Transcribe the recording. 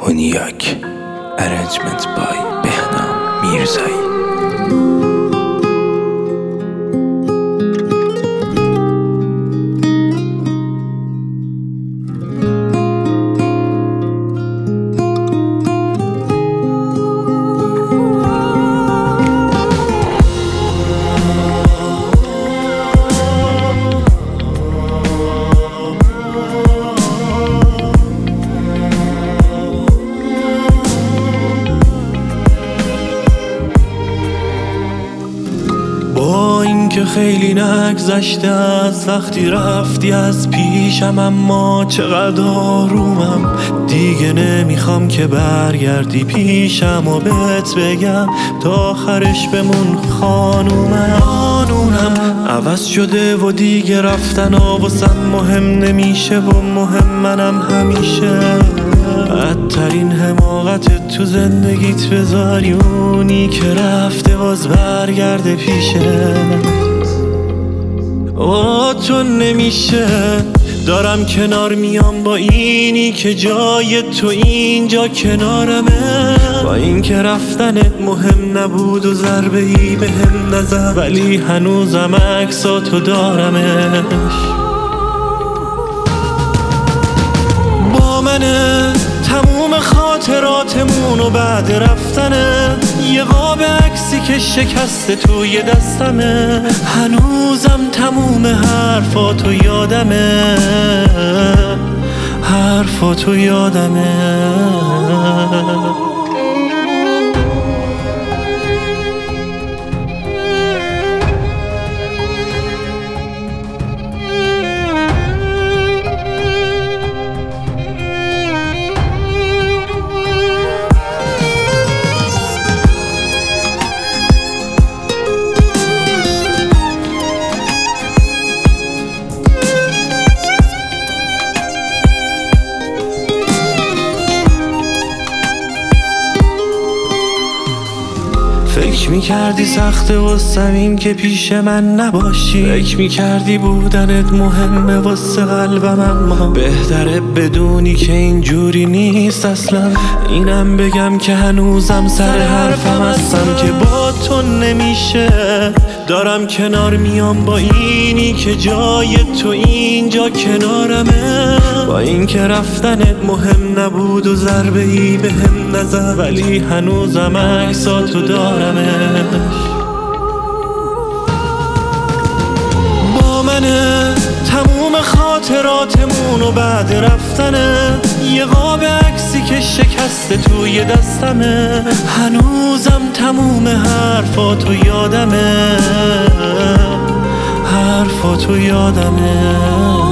کنیاک ارنجمنت بای بهنام میرزایی. با اینکه خیلی نگذشته از وقتی رفتی از پیشم، اما چقدر آرومم، دیگه نمیخوام که برگردی پیشم و بهت بگم تا آخرش بمون خانومم. عوض شده و دیگه رفتن واسم مهم نمیشه و مهم منم همیشه. بدترین حماقت تو زندگیت بذاری اونی که رفته باز برگرده پیشه. با تو نمیشه، دارم کنار میام با اینی که جای تو اینجا کنارمه. با این که رفتنت مهم نبود و ضربه ای بهم نزد، ولی هنوزم عکساتو دارمش. با منه تموم خاطراتمون و بعد رفتنه، یه قاب عکسی که شکسته توی دستمه. هنوزم تموم حرفاتو یادمه، حرفاتو یادمه. فکر میکردی سخته واسم این که پیش من نباشی، فکر میکردی بودنت مهمه واسه قلبم، اما بهتره بدونی که اینجوری نیست اصلا. اینم بگم که هنوزم سر حرفم هستم که با تو نمیشه. دارم کنار میام با اینی که جای تو اینجا کنارمه. با این که رفتنت مهم نبود و ضربه ای بهم نزد، ولی هنوزم عکساتو دارمش. با منه تموم خاطراتمون و بعد رفتنه، یه قاب عکسی که شکسته توی دستمه. هنوزم تموم حرفاتو یادمه، حرفاتو یادمه.